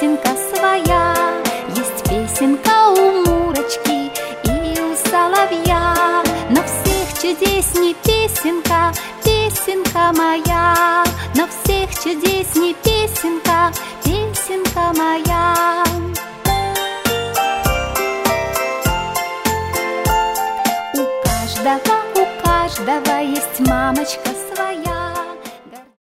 песенка своя. Есть песенка у Мурочки и у соловья. Но всех чудесней песенка, песенка моя. Но всех чудесней песенка, песенка моя. У каждого есть мамочка